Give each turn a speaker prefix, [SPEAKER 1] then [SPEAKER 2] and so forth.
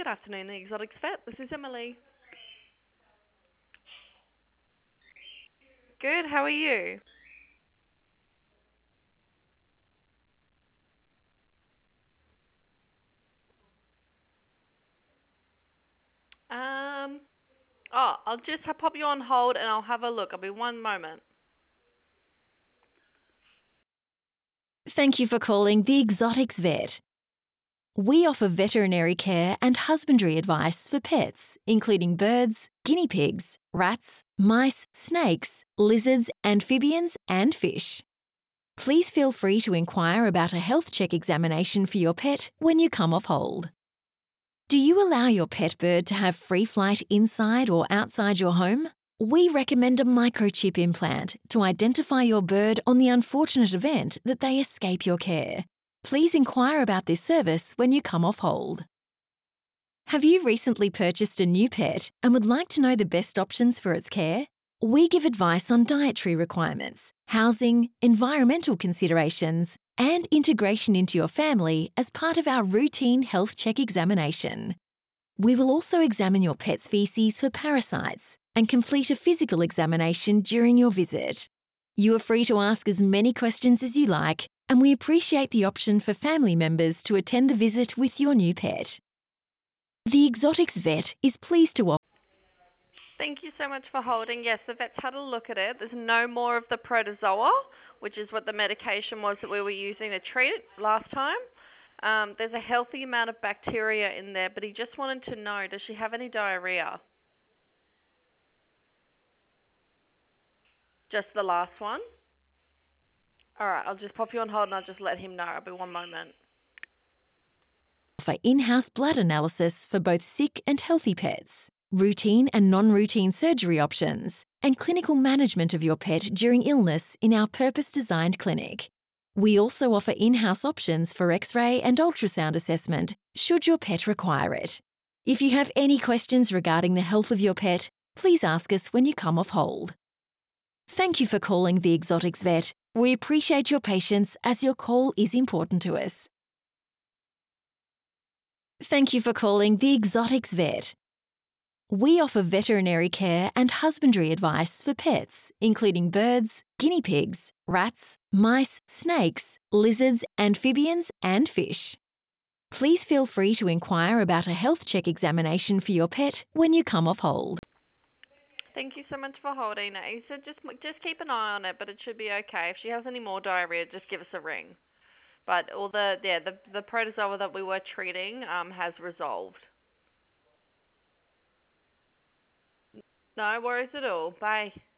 [SPEAKER 1] Good afternoon, the Exotics Vet. This is Emily. Good, how are you? Um, I'll just pop you on hold and I'll have a look. I'll be one moment.
[SPEAKER 2] Thank you for calling the Exotics Vet. We offer veterinary care and husbandry advice for pets, including birds, guinea pigs, rats, mice, snakes, lizards, amphibians, and fish. Please feel free to inquire about a health check examination for your pet when you come off hold. Do you allow your pet bird to have free flight inside or outside your home? We recommend a microchip implant to identify your bird on the unfortunate event that they escape your care. Please inquire about this service when you come off hold. Have you recently purchased a new pet and would like to know the best options for its care? We give advice on dietary requirements, housing, environmental considerations, and integration into your family as part of our routine health check examination. We will also examine your pet's feces for parasites and complete a physical examination during your visit. You are free to ask as many questions as you like, and we appreciate the option for family members to attend the visit with your new pet. The Exotics Vet is pleased to offer.
[SPEAKER 1] Thank you so much for holding. Yes, the vet's had a look at it. There's no more of the protozoa, which is what the medication was that we were using to treat it last time. There's a healthy amount of bacteria in there, but he just wanted to know, does she have any diarrhea? Just the last one? Alright, I'll just pop you on hold and I'll just let him know. I'll be one moment.
[SPEAKER 2] For in-house blood analysis for both sick and healthy pets, routine and non-routine surgery options, and clinical management of your pet during illness in our purpose-designed clinic. We also offer in-house options for X-ray and ultrasound assessment should your pet require it. If you have any questions regarding the health of your pet, please ask us when you come off hold. Thank you for calling the Exotics Vet. We appreciate your patience as your call is important to us. Thank you for calling the Exotics Vet. We offer veterinary care and husbandry advice for pets, including birds, guinea pigs, rats, mice, snakes, lizards, amphibians, and fish. Please feel free to inquire about a health check examination for your pet when you come off hold.
[SPEAKER 1] Thank you so much for holding. He said just keep an eye on it, but it should be okay. If she has any more diarrhea, just give us a ring. But all the protozoa that we were treating has resolved. No worries at all. Bye.